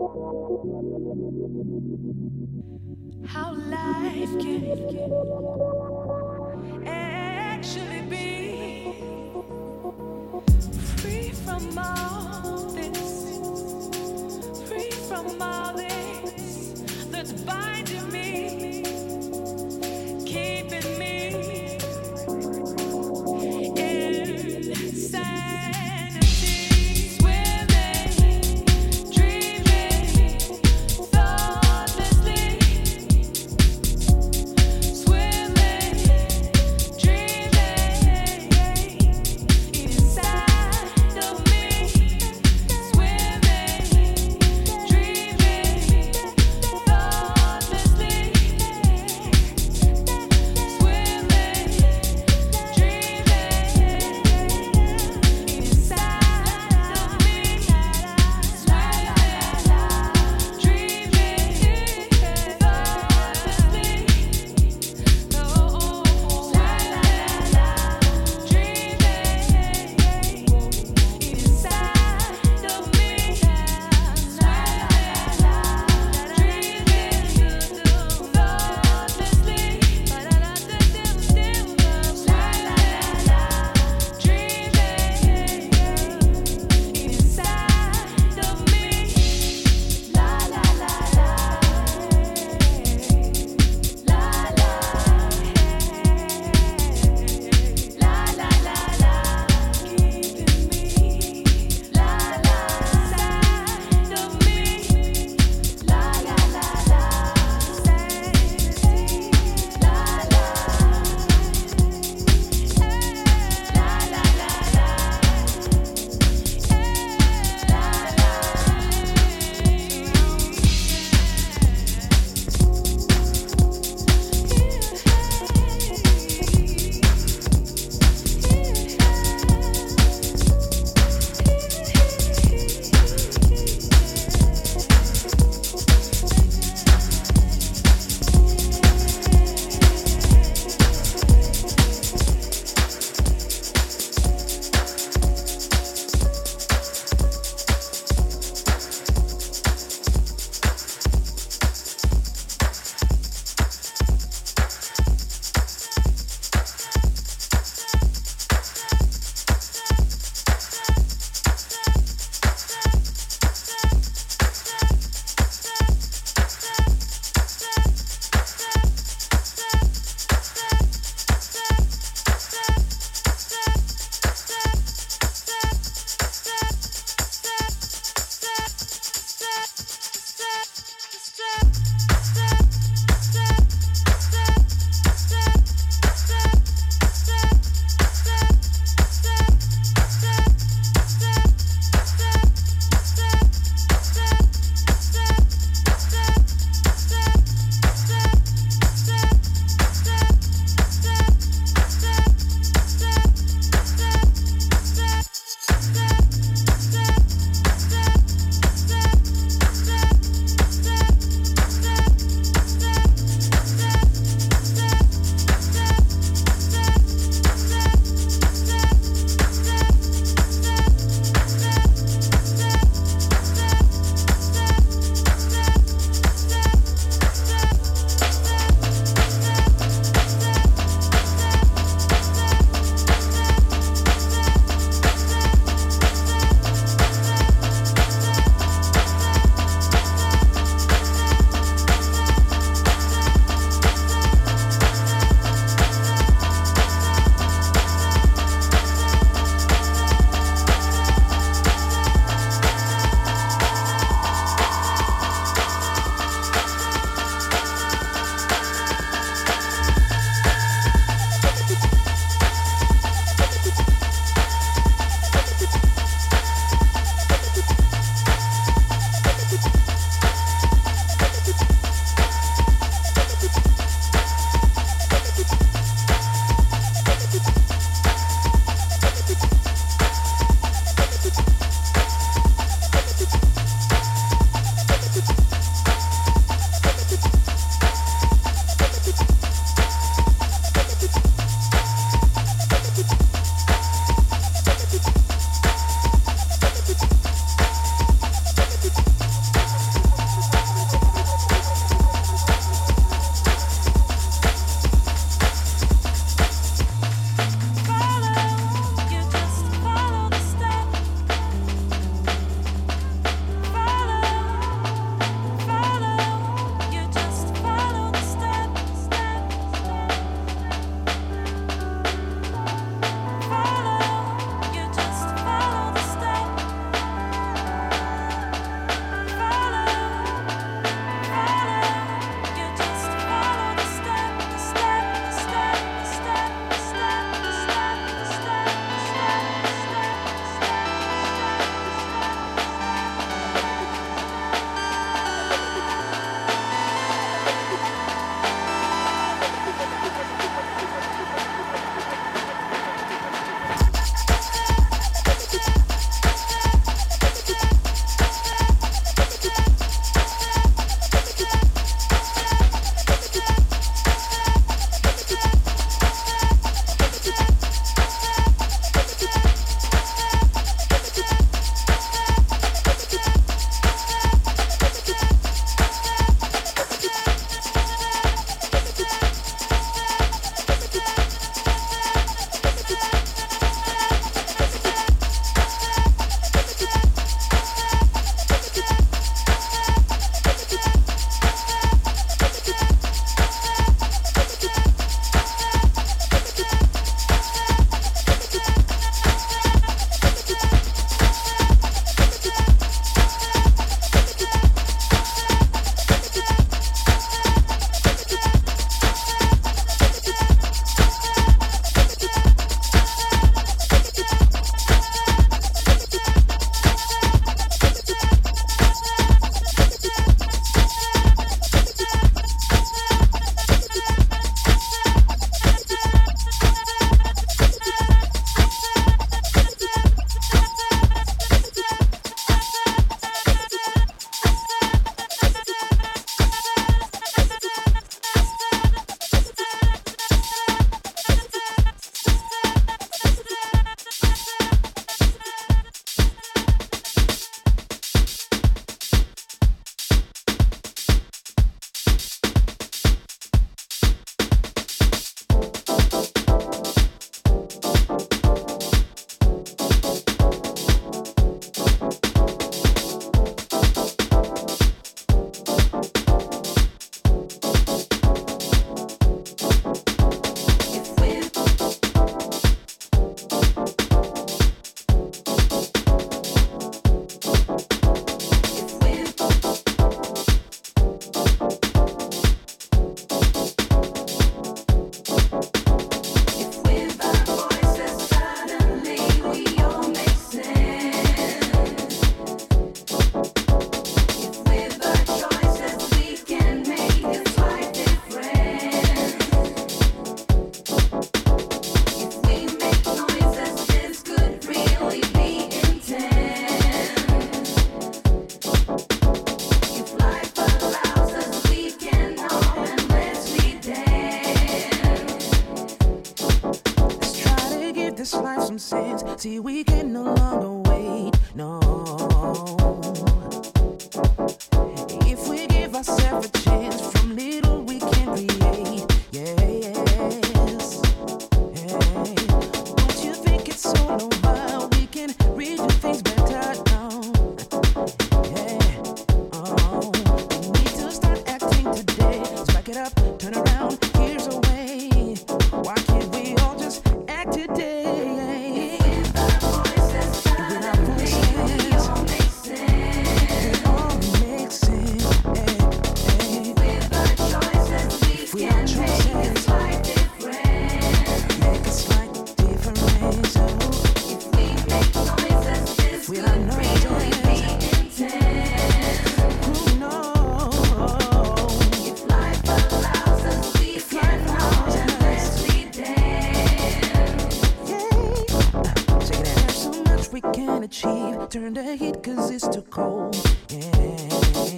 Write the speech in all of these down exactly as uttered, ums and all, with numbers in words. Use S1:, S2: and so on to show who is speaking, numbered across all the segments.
S1: How life can actually be free from all this, free from all this that's binding me, keeping me in insanity, swimming, dreaming, thoughtlessly, swimming, dreaming inside of me, swimming, dreaming.
S2: Yeah.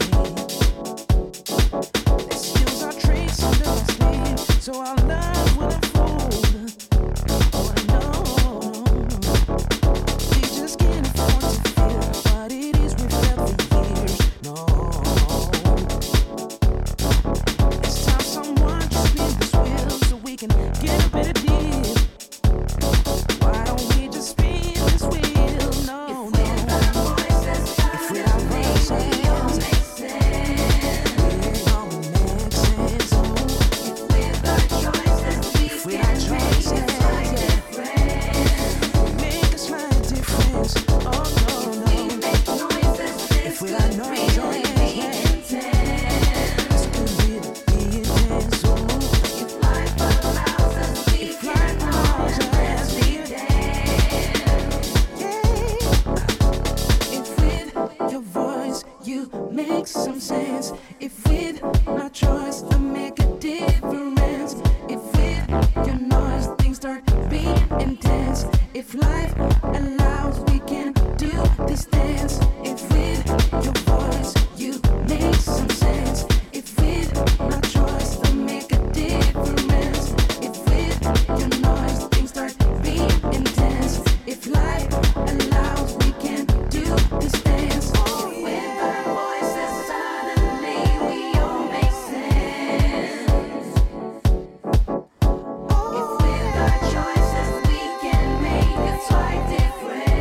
S2: Let's use our tricks under our sleeve, so our love will unfold. Oh, I know. We just can't afford to feel what it is we felt for years. No. It's time someone just spin this wheel so we can get a better deal. Why don't we just spin this wheel? No, no. If we our voices, it don't make sense. Oh, if we our choices, make a slight difference. Oh no, no. If we our noises, this could be the intense. Oh, if life allows us, we can dance. If with your voice you make some sense, if with my choice I make a difference, if with your noise things start being intense, if life allows we can do this dance, if with your voice you make some sense, if with my choice I make a difference, if with your noise things start being intense, if life allows we can do this dance. With our voices suddenly we all make sense. If with our choices we can make a slight difference.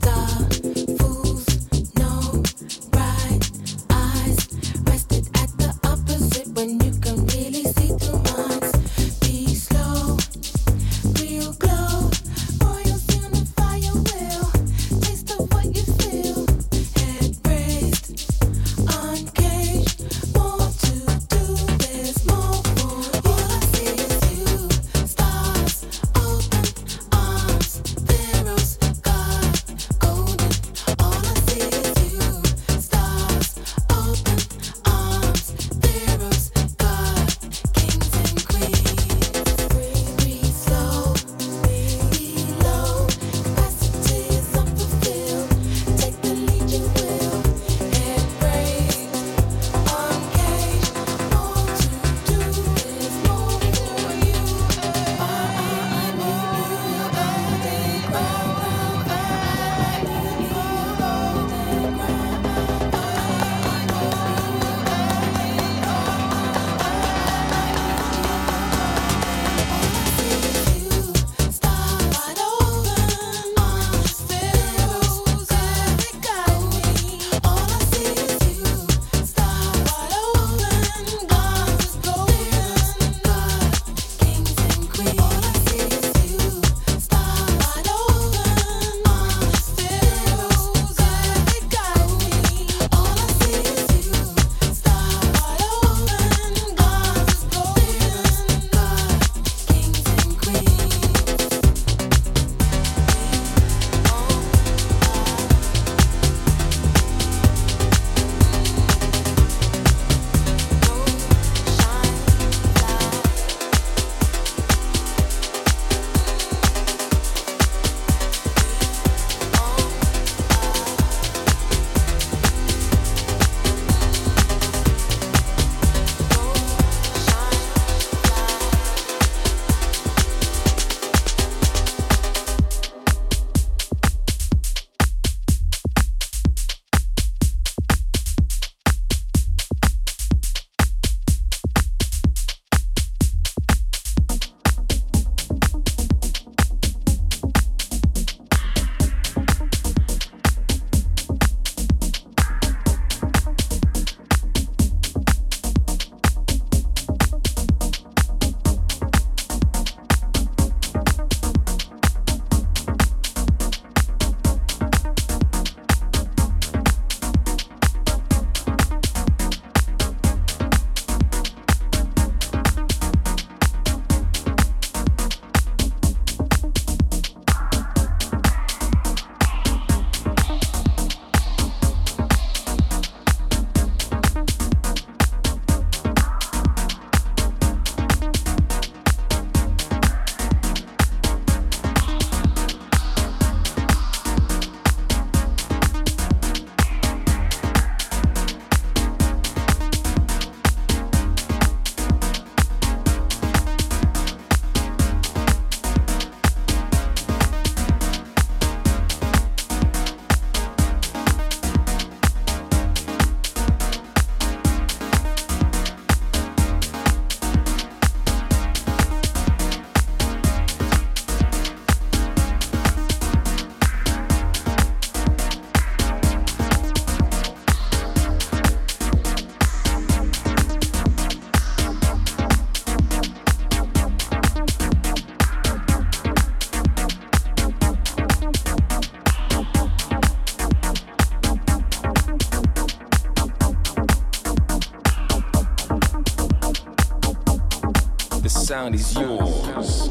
S3: sound is yours.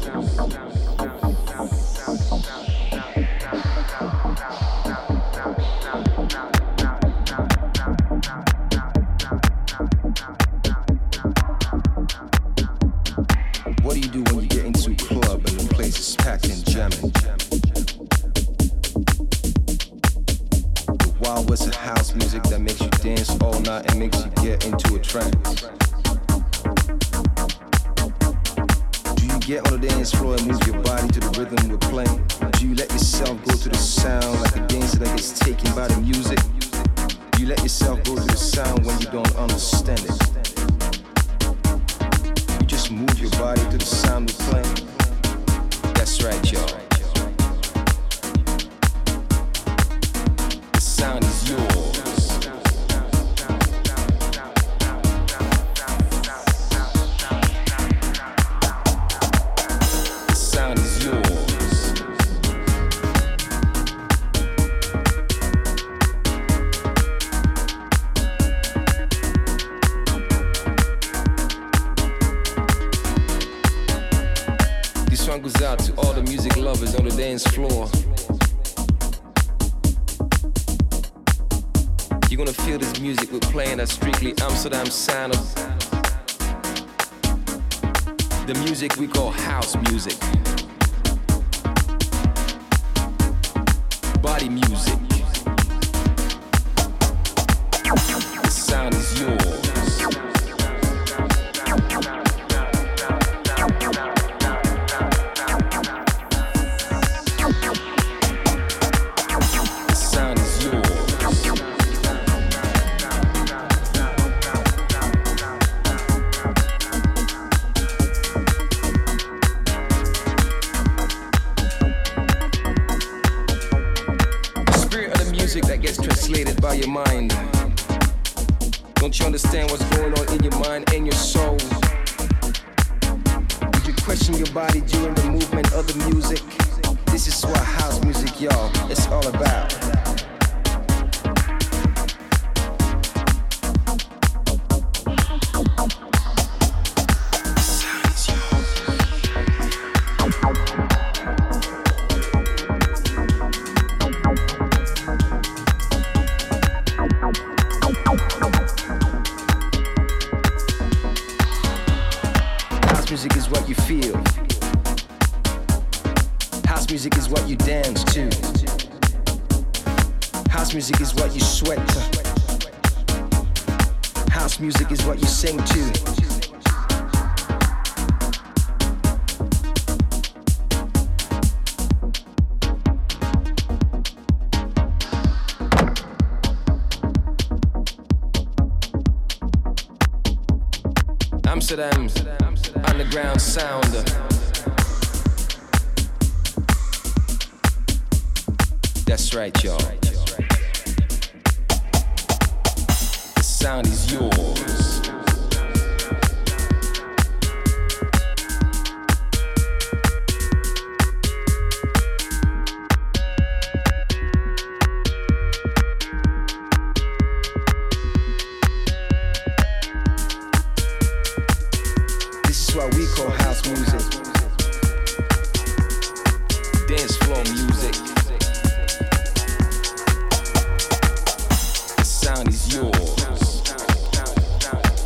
S3: What do you do when you get into a club and the place is packed and jamming? The Wild West of house music that makes you dance all night and makes you get into a trance. Do you get on the dance floor and move your body to the rhythm we're playing? Do you let yourself go to the sound like a dancer that gets taken by the music? Do you let yourself go to the sound when you don't understand it? You just move your body to the sound we're playing? That's right, y'all. dance floor. You're gonna feel this music we're playing that strictly Amsterdam sound of the music we call house music. Body music. The sound is yours. That gets translated by your mind. Don't you understand what's going on in your mind and your soul? Did you question your body during the movement of the music? This is what house music, y'all, it's all about. Music is what you feel. House music is what you dance to. House music is what you sweat to. House music is what you sing to. Amsterdam's underground sounder. That's right, y'all. The sound is yours. What we call house music, dance floor music. The sound is yours.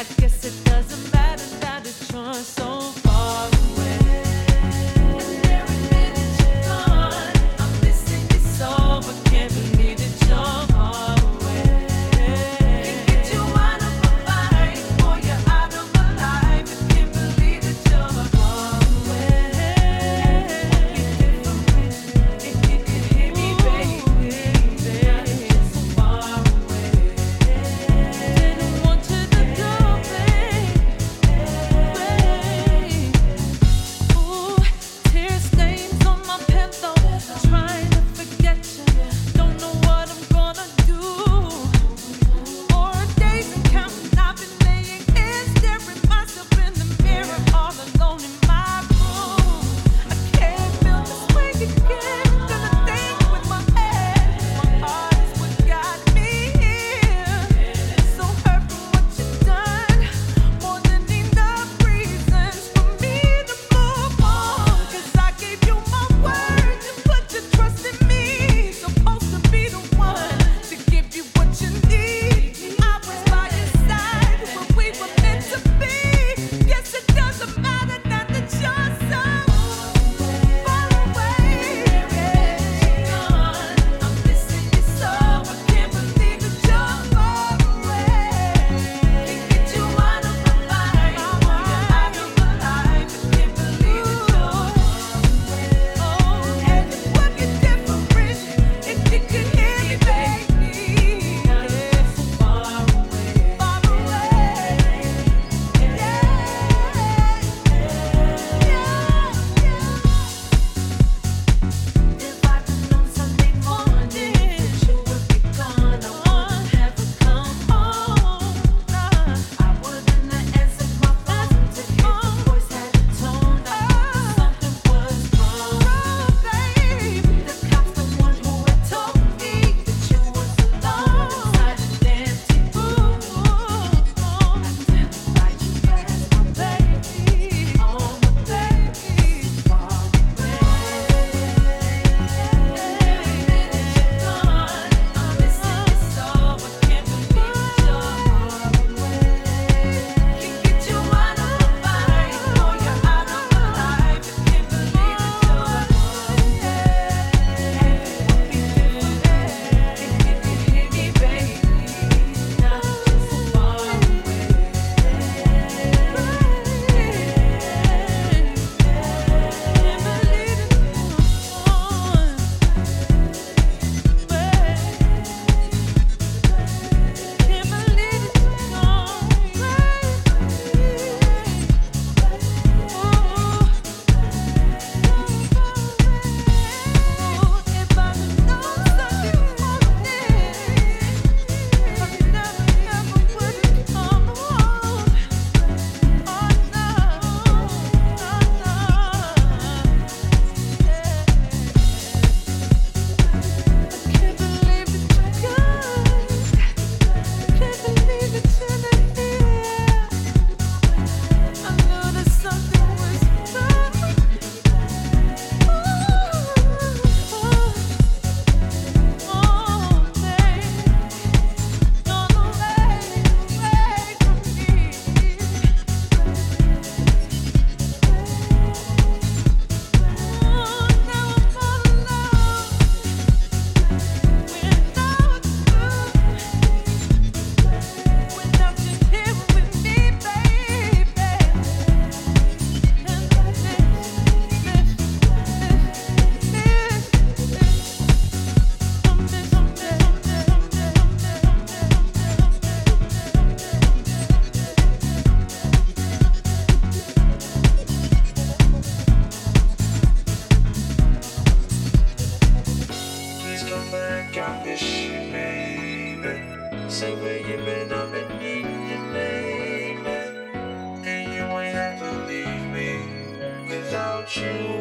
S1: I guess it doesn't matter that it's you're so far away. And every minute you're gone, I'm missing you so. I can't believe that you're far away. Can't get you out of my mind, boy, you're out of my life. I can't believe that you're far away. You're different. If you could hear me, baby, I'm just so far away. Didn't want you to go, baby. Ooh, tear stains on my pillow, trying to forget you. Don't know what I'm gonna do. For days and counting, I've been laying here, staring myself in the mirror, all alone in my room. I can't feel this way again. Gonna think with my head, my heart is what got me here. So hurt from what you've done, more than enough reasons for me to move on. 'Cause I gave you my word, you put your trust in me. Supposed to be the one to give you what you need. I was by your side when we were meant to be. Guess it doesn't matter now that you're so far away. I'm missing you so. I can't believe that you're far away. Can't get you out of my mind, boy, you're out of my life. I can't believe that you're oh, and it would be different if you could hear me, baby. Now you're so far away, far away. If I'd known Sunday morning that you would be gone, I wouldn't have come home. I wouldn't have answered my phone to hear the voice had a tone. I knew something was wrong, baby. The cop's the one who had told me that you was alone inside an empty room. I didn't like you as my baby, oh my baby, far away. Every minute you're gone, I'm missing you so. I can't believe that you're far away. Can't get you out of my mind, boy, you're out of my life. I can't believe that you're far away. It would be different if you could hear me, baby. Now you're so far if I could know Sunday morning, I never, never would come home. Oh no, no, no. I can't believe that you're gone. Can't believe that you're not here. I knew that something was wrong. Oh, baby, gone away, away from me. Oh, now I'm all alone without you, without you here with me, baby. And this, this, this, this,
S4: Please come back, I miss you, baby. Say where you been, I've been needing you lately. And you ain't have to leave me without you.